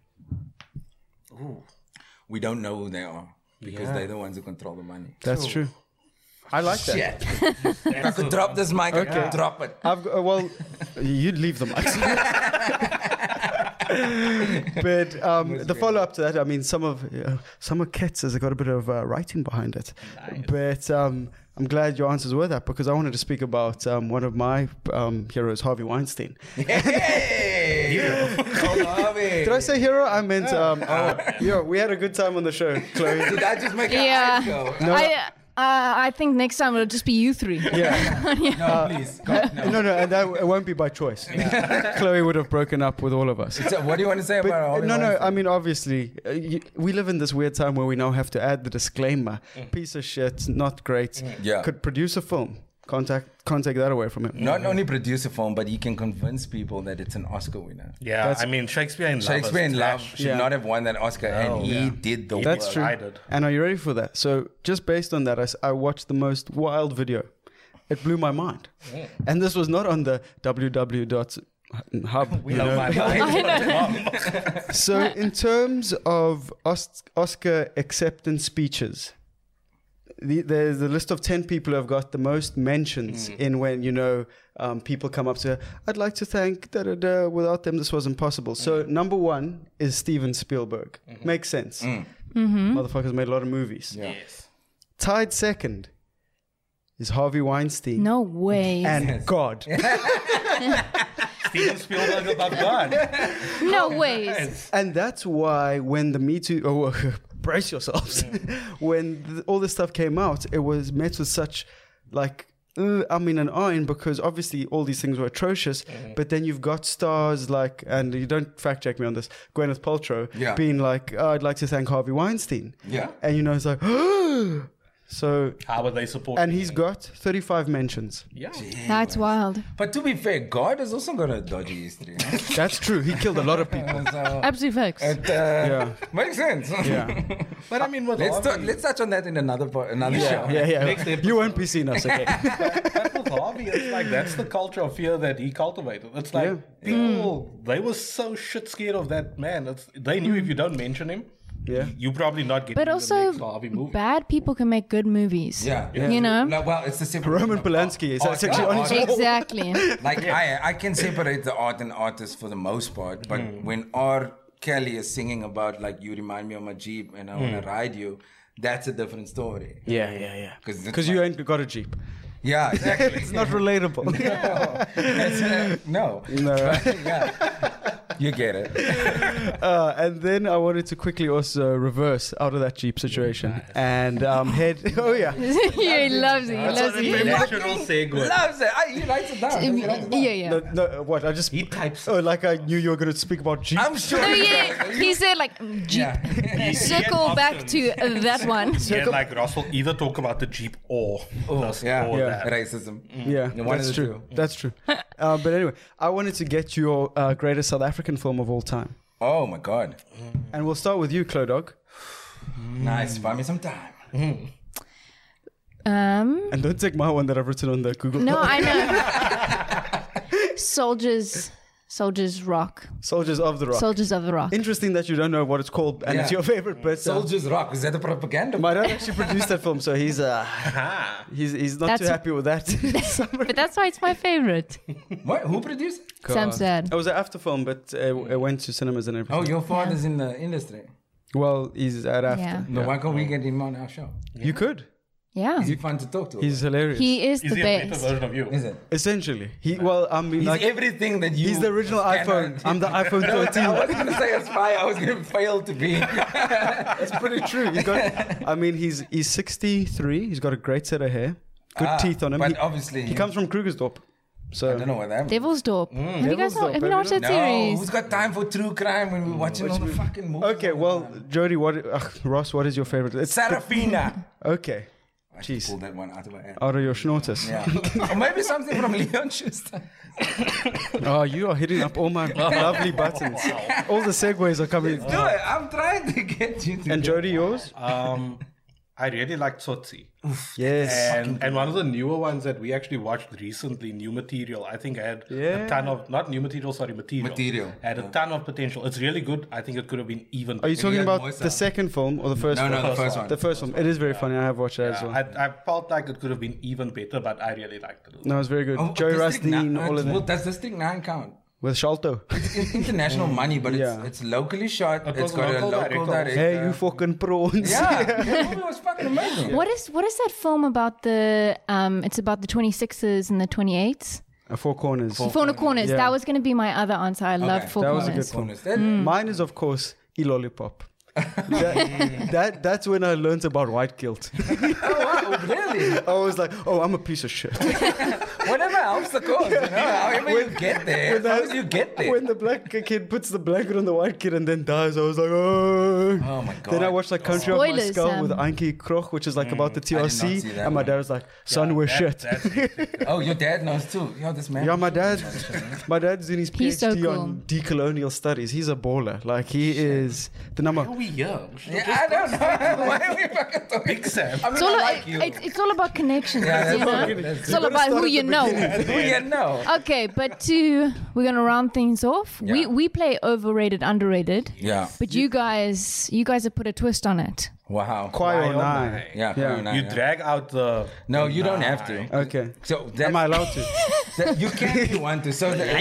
We don't know who they are because they're the ones who control the money. That's true. I like that. Shit. If I could drop this mic, I could drop it. I've got, well, you'd leave the mic. But the follow up to that, I mean, some of Kets has got a bit of writing behind it. Nice. But I'm glad your answers were that because I wanted to speak about one of my heroes, Harvey Weinstein. Hey! Harvey. Did I say hero? I meant we had a good time on the show, Chloe. Did I just make Yeah. eyes go? No. I think next time it'll just be you three. Yeah. No, please. God, no. No, and that it won't be by choice. Chloe would have broken up with all of us. So what do you want to say But, about Harvey no, Weinstein? I mean, obviously, we live in this weird time where we now have to add the disclaimer. Piece of shit, not great. Yeah. Could produce a film. Can't take that away from him. Not only produce a film, but he can convince people that it's an Oscar winner. Yeah, I mean, Shakespeare in Love. Shakespeare in Love should Yeah. not have won that Oscar, and he did the work. That's true. I did. And are you ready for that? So just based on that, I watched the most wild video. It blew my mind. And this was not on the www.hub. We love my mind. So in terms of Oscar acceptance speeches, there's a list of 10 people who have got the most mentions in when, people come up to, I'd like to thank, without them this wasn't possible. So number 1 is Steven Spielberg. Makes sense. Motherfucker's made a lot of movies. Yeah. Yes. Tied second is Harvey Weinstein. No way. And God. Steven Spielberg above God. No ways. And that's why when the Me Too, brace yourselves, when all this stuff came out, it was met with such an iron because obviously all these things were atrocious, but then you've got stars like, and you don't fact check me on this, Gwyneth Paltrow being like, I'd like to thank Harvey Weinstein. Yeah. And it's like, so, How would they support? and he's got 35 mentions. Yeah. That's wild. But to be fair, God has also got a dodgy history. That's true. He killed a lot of people. So Absolute facts. it makes sense. Yeah. But I mean, with Let's touch on that in another show. Yeah. Next episode. You won't be seeing us again. But with Harvey, it's like that's the culture of fear that he cultivated. It's like people, they were so shit scared of that man. They knew if you don't mention him, you probably not get But the also, next Harvey movie. bad people can make good movies. Yeah. You know? No, well, it's the separation Roman of Polanski is art- actually on his art- wall. Exactly. Like I can separate the art and artist for the most part, but when R. Kelly is singing about like you remind me of my Jeep and I want to ride you, that's a different story. Yeah. Because Because you ain't got a Jeep. Yeah, exactly. It's not relatable. No. Yeah. You get it. And then I wanted to quickly also reverse out of that Jeep situation and head. Oh yeah, He loves it. He loves it. Natural segue. Loves it. He writes it down. Yeah. no, what I just He types. oh like I knew you were going to speak about Jeep. I'm sure. No, yeah. He said like Jeep. Yeah. Circle back to that one. Yeah, like Russell either talk about the Jeep or this Yeah. or Yeah. that. Racism. Yeah, One that's of the true. That's true. But anyway, I wanted to get your greatest South African film of all time, Oh my God. and we'll start with you, Clodog. Nice. Find me some time. And don't take my one that I've written on the Google. No, Doc. I know. Soldiers Rock. Soldiers of the Rock. Soldiers of the Rock. Interesting that you don't know what it's called, and it's Yeah. your favorite. But Soldiers Rock. Is that a propaganda? my dad actually produced that film, so he's not That's- too happy with that. But that's why it's my favorite. What? Who produced it? Sam's dad. It was an after film, but it went to cinemas and everything. Oh, your father's in the industry. Well, he's at after. Yeah. No, why can't we get him on our show? You could. Yeah. Is he fun to talk to? He's hilarious. He is Is the he a better best. version of you? Is it? Essentially, I mean, He's like everything that you. he's the original cannot- iPhone. I'm the iPhone No, 13. I wasn't gonna say aspire. I was gonna fail to be. That's pretty true. I mean, he's 63. He's got a great set of hair, good teeth on him. But He, obviously, he comes from Krugersdorp, so I don't know what that. Devil's Dorp. Have you guys Devil's Dorp, have you watched that No, series? who's got time for true crime when we're watching all the fucking movies? Okay, well, Jody, Ross, what is your favorite? It's Sarafina. Okay, I should jeez, pull that one out of my head. out of your schnorters. Yeah. Or maybe something from Leon Schuster. Oh, you are hitting up all my lovely buttons. All the segues are coming. Do it. I'm trying to get you to. And Jody, yours? I really like Tsotsi. Yes. And one of the newer ones that we actually watched recently, New Material, I think had Yeah. a ton of, not New Material, sorry, Material. Material. Had a ton of potential. It's really good. I think it could have been even Are you talking had about voice the out. second film or the first No, film? no, the first one. The first film. It is very funny. I have watched that as well. I felt like it could have been even better, but I really liked it. No, it's very good. Oh, Joey District Rasteen, 9, all of well, them. does District 9 count? With Shalto. It's international money, but Yeah. it's locally shot. It It's was got a local local director. director. Hey, you fucking prawns. Yeah, that movie was fucking amazing. What is that film about the it's about the 26ers and the 28s? Four Corners. Four Corners. Yeah. That was going to be my other answer. I loved Four that was a Corners. good film. Mine is, of course, E-Lollipop. That's when I learned about white guilt. Oh, wow, really? I was like, oh, I'm a piece of shit. Whatever helps the cause, you know. However you get there, as long as you get there. When the black kid puts the blanket on the white kid and then dies, I was like, oh. Oh my god. Then I watched like Country of My Spoilers, Skull with Sam. Ankie Kroch, which is like about the did not TRC. see that And my one. dad was like, son, we're shit. Oh, your dad knows too. Yo, this man. Yeah, my dad's doing his He's so PhD cool. on decolonial studies. He's a baller. Like he is the number. Are we here? Yeah, I don't know. Why are we fucking talking? Big Sam. I mean, It's all, I like you. it's all about connections, Yeah, you know? that's It's all about who you know. Who you know? Okay, but we're gonna round things off. Yeah. We play overrated, underrated. Yeah. But you guys have put a twist on it. Wow. Kwai or Why nine. Yeah. Yeah. You drag out the. No, you don't have to. Okay. So that, Am I allowed to? that you can if you want to. So that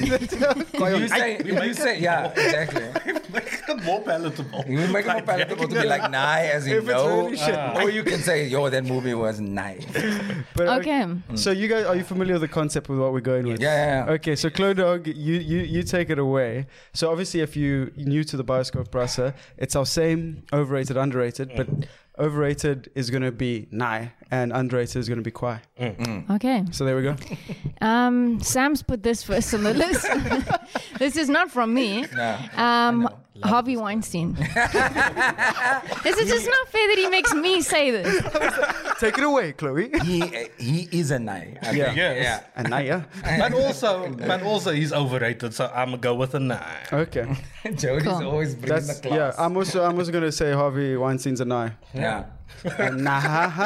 you say, yeah, exactly. Make it more palatable. You make it more palatable to be like "Nah," as in If it's no, really shit. or you can say, "Yo, that movie was nice." But, Okay. So you guys, are you familiar with the concept with what we're going with? Yeah. Okay, so Clodog, you take it away. So obviously, if you new to the Bioscope Brasa, it's our same overrated, underrated, but overrated is going to be Nai, and underrated is going to be Kwai. Okay. So there we go. Sam's put this first on the list. This is not from me. No. Harvey Weinstein. This is just not fair that he makes me say this. Take it away, Chloe. He is a nice. Yeah. Yes. And Nai, yeah. But also he's overrated, so I'm gonna go with a 9. Okay. Jody's Cool. always bringing That's the class. yeah. I'm also going to say Harvey Weinstein's a Nai. Yeah. Nah,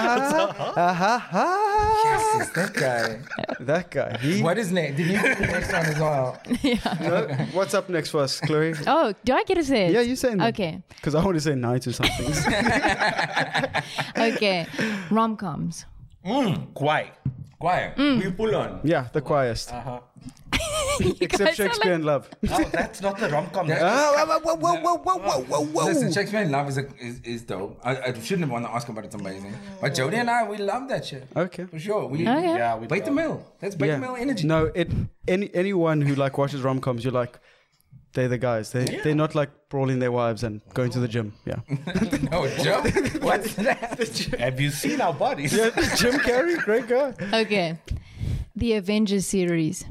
Yes, that guy. that guy. He. What is next? Did you do the next one as well? No, what's up next for us, Chloe? Oh, do I get to say it? Yeah, you say no. Okay. Because I want to say Nai to something. Okay. Rom-coms. Quiet. Quiet. We pull on. Yeah, the quietest. Except Shakespeare in Love. Oh, that's not the rom-com. Whoa. Listen, Shakespeare in Love is dope. I shouldn't have won the Oscar, but it's amazing. But Jody and I, we love that shit. Okay. For sure. Yeah, we Bait the Mill. That's Bait the Mill energy. No, anyone who like watches rom-coms, you're like, they're the guys. They're not like brawling their wives and going to the gym. Yeah. No, Joe. What's that? Have you seen our bodies? Yeah, Jim Carrey, great guy. Okay. The Avengers series.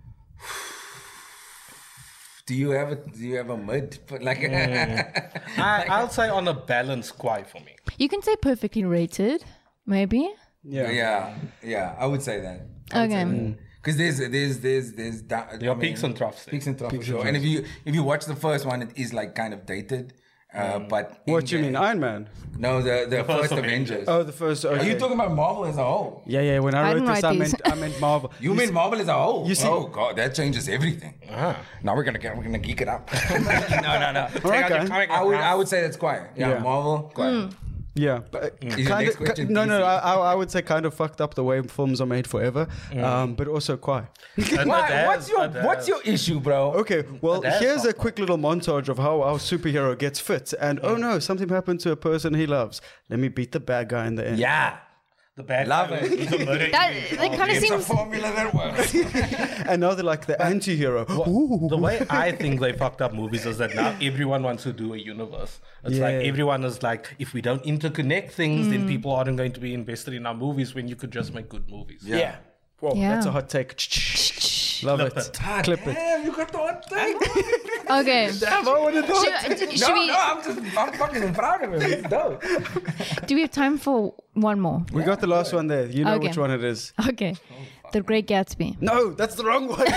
Do you have a mid? Like I'll say on a balance, quite for me. You can say perfectly rated, maybe. Yeah. I would say that. Okay. Because there's peaks and troughs. Peaks and troughs for sure. And if you watch the first one, it is like kind of dated. But What do you mean, Iron Man? No, the first Avengers. Oh, the first. Okay. Are you talking about Marvel as a whole? Yeah. When I wrote this, I meant Marvel. You mean Marvel as a whole? You see, oh God, that changes everything. Now we're gonna geek it up. no. Okay. I would say that's quiet. Yeah. Marvel quiet. Yeah, but kind of, no. I would say kind of fucked up the way films are made forever, but also quiet. What's your issue, bro? Okay, well, here's a quick little montage of how our superhero gets fit, and oh no, something happened to a person he loves. Let me beat the bad guy in the end. Yeah. The bad Love guy it. is a murder. That kind of It's a seems. formula that works. And now they're like the anti-hero. The way I think they fucked up movies is that now everyone wants to do a universe. It's like everyone is like, if we don't interconnect things, then people aren't going to be invested in our movies when you could just make good movies. Yeah. Whoa, Yeah. that's a hot take. Love it. Clip it. Damn, you got the hot thing. Okay. Damn, I wanted to. I'm fucking proud of it. It's dope. Do we have time for one more? We got the last one there. You know Okay. which one it is. Okay. The Great Gatsby. No, that's the wrong one.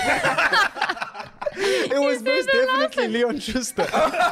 It was most definitely Leon Schuster.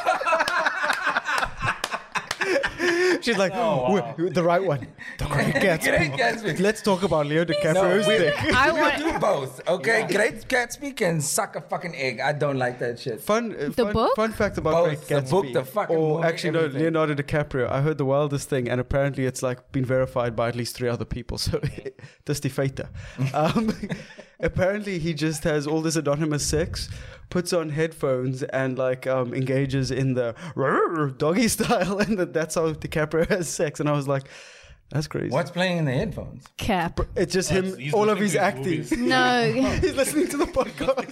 She's like, the right one. The Great Gatsby. Let's talk about Leo DiCaprio's dick. I We want do both, okay? Yeah. Great Gatsby can suck a fucking egg. I don't like that shit. Fun fact about Both, Great Gatsby. the book, the fucking or movie, actually, no, everything. Leonardo DiCaprio. I heard the wildest thing, and apparently it's like been verified by at least 3 other people. So, that's the feita. Apparently, he just has all this anonymous sex, puts on headphones, and like engages in the doggy style, and that's how DiCaprio has sex. And I was like, that's crazy. What's playing in the headphones? Cap. It's just him, all of his acting. No. He's listening to the podcast.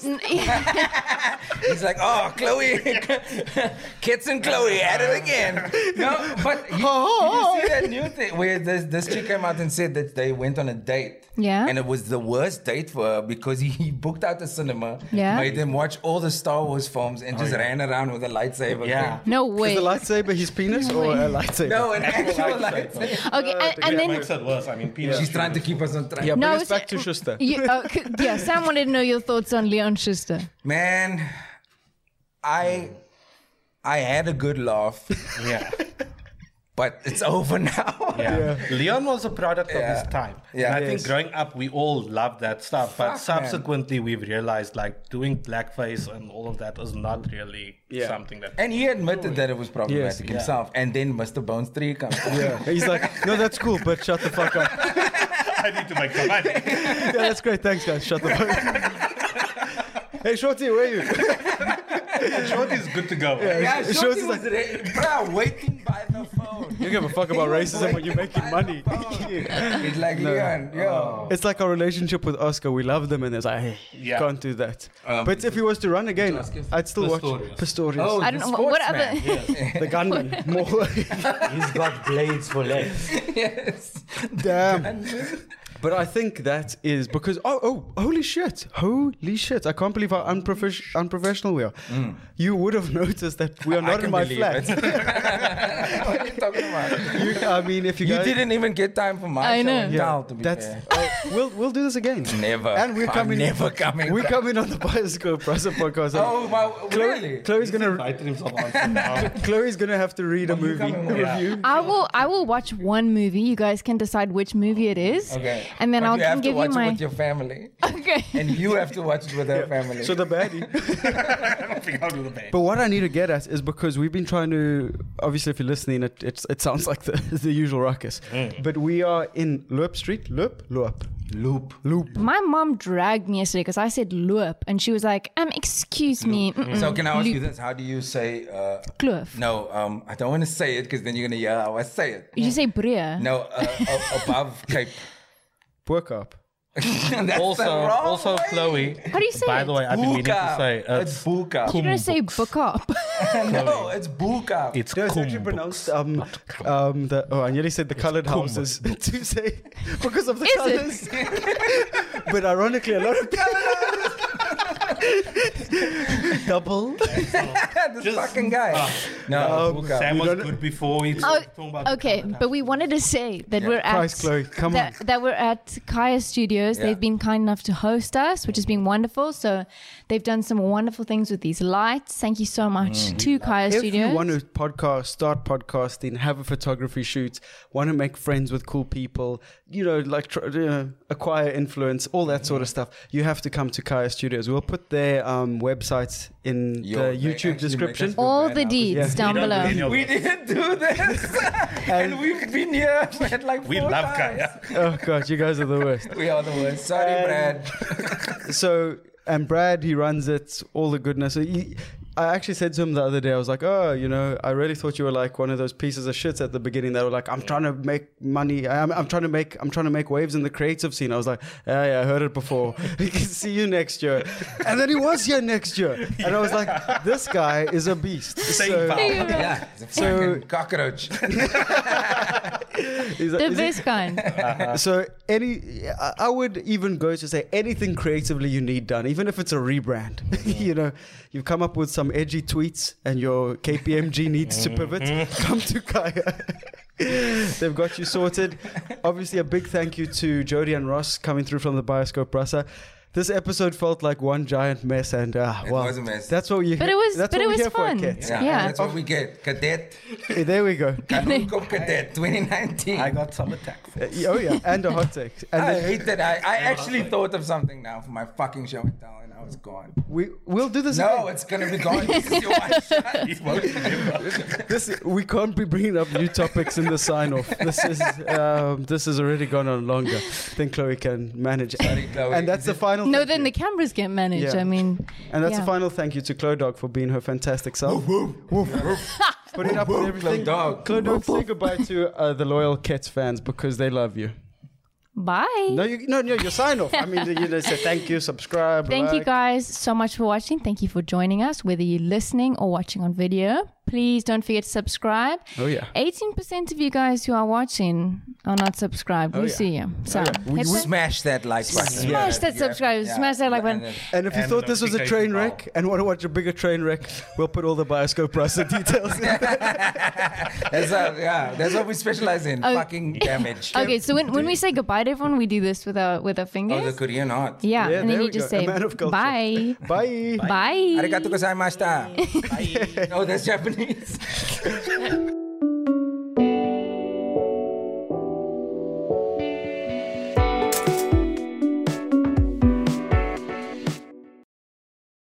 He's like, oh, Chloe, Kits and Chloe at it again. No, but you see that new thing where this chick came out and said that they went on a date. Yeah. And it was the worst date for her because he booked out the cinema, made them watch all the Star Wars films, and just ran around with a lightsaber. Yeah. No way. Is the lightsaber his penis or a lightsaber? No, an actual lightsaber. Okay, and then Makes it worse. I mean, Peter. She's trying to keep us on track. Yeah, No, bring us it's- back to Schuster. yeah, Sam wanted to know your thoughts on Leon Schuster. Man, I had a good laugh, Yeah. but it's over now. Yeah. Leon was a product of his time. Yeah. And I think growing up, we all loved that stuff. But Fuck, subsequently, we've realized like doing blackface and all of that is not really something that. And he admitted that it was problematic Yes. himself. And then Mr. Bones 3 comes. Yeah, he's like, no, that's cool, but shut the fuck up. I need to make some money. Yeah, that's great. Thanks, guys. Shut the fuck up. Hey, Shorty, where are you? Shorty's good to go. Yeah, Shorty's Shorty like- was bro, waiting by the phone. You give a fuck about racism when you're making money. It's like, Leon, yo. It's like our relationship with Oscar. We love them, and it's like, hey, you can't do that. But if he was to run again, I'd still watch Pistorius. Oh, I don't know what other. The gunman. More. He's got blades for legs. Yes. Damn. But I think that is because holy shit, I can't believe how unprofessional we are. You would have noticed that we are not in my flat. What are you talking about? I mean, if you You guys, didn't even get time for my I show know. and towel, to be that's fair. we'll do this again. Never. And we're I'm coming. never coming We're back. coming on the Bioscope Press podcast. Oh, wow, really? Chloe's gonna Invited himself on. Chloe's gonna have to read a movie coming with- review. I will watch one movie. You guys can decide which movie it is. Okay. And then But I'll you have to give watch you it my. with your family. Okay. And you have to watch it with her family. So the baddie. I don't think I'll do the bad. But what I need to get at is because we've been trying to, obviously if you're listening, it sounds like the usual ruckus. But we are in Loop Street. Loop? Loop. My mom dragged me yesterday because I said loop, and she was like, excuse me. So can I ask you this? How do you say... Kloof. No, I don't want to say it because then you're going to hear how I say it. Did you say Brea? No, above Cape. Bokop. Also, Chloe. How do you say By it? the way, I've been meaning to say it's Bokop. You're going to say Bokop. No, it's Bokop. It's No, it's actually Kumbu. pronounced I nearly said the coloured houses to say because of the Is colours. But ironically, a lot of double. This fucking guy. No, Bokop. Sam was don't- good before we talking about Okay, but we wanted to say that we're at Christ, Chloe, come on. that we're at Kaya Studios. Yeah. They've been kind enough to host us, which has been wonderful. So they've done some wonderful things with these lights. Thank you so much to Kaya If Studios. you want to start podcasting, have a photography shoot, want to make friends with cool people, acquire influence, all that sort of stuff, you have to come to Kaya Studios. We'll put their websites in the YouTube description. All the deeds down below. We didn't do this. And we've been here at like We 4 love times. Kaya. Oh God, you guys are the worst. We are the worst. Sorry, Brad. So, and Brad, he runs it, all the goodness. I actually said to him the other day, I was like, I really thought you were like one of those pieces of shits at the beginning that were like, I'm trying to make money. I'm trying to make waves in the creative scene. I was like, yeah, I heard it before. We can see you next year. And then he was here next year. And I was like, this guy is a beast. Yeah, it's a fucking cockroach. The best kind. So I would even go to say anything creatively you need done, even if it's a rebrand. You've come up with some edgy tweets and your KPMG needs to pivot. Come to Kaya. They've got you sorted. Obviously, a big thank you to Jody and Ross coming through from the Bioscope Rasa. This episode felt like one giant mess, and It was a mess. That's what you. But it was- That's but what it we're was here fun. for, kids. Yeah. That's what we get. Cadet. There we go. Kanuko Cadet 2019. I got some attack. Oh yeah, and a hot take. And I hate that. I actually thought of something now for my fucking show and tell, and I was gone. we'll do this. No, again. it's gonna be gone. This is your one shot. We can't be bringing up new topics in the sign off. This has already gone on longer. I think Chloe can manage. Sorry, Chloe. And that's the final. No, thank then you. the cameras get managed. Yeah. I mean, And that's yeah. the final thank you to Chloe Dog for being her fantastic self. Putting up with everything. Chloe Dog. Chloe Dog, say goodbye to the loyal Kets fans because they love you. Bye. No, your sign off. I mean, say thank you, subscribe. Thank you like. guys so much for watching. Thank you for joining us, whether you're listening or watching on video. Please don't forget to subscribe. Oh yeah. 18% of you guys who are watching are not subscribed. Oh, we yeah. see you. So yeah. We hit that- Smash that like button. Smash that subscribe. Smash that like button. And if you And thought this was a train notification wreck and want to watch a bigger train wreck, we'll put all the Bioscope Rasa details in there. That's what we specialize in. Oh. Fucking damage. Okay, so when we say goodbye to everyone, we do this with our fingers. Oh, the Korean art. Yeah, Yeah, and there then we you just go. A say man of culture. bye. Bye. Bye. Arigato gozaimashita. Bye. No, that's Japanese.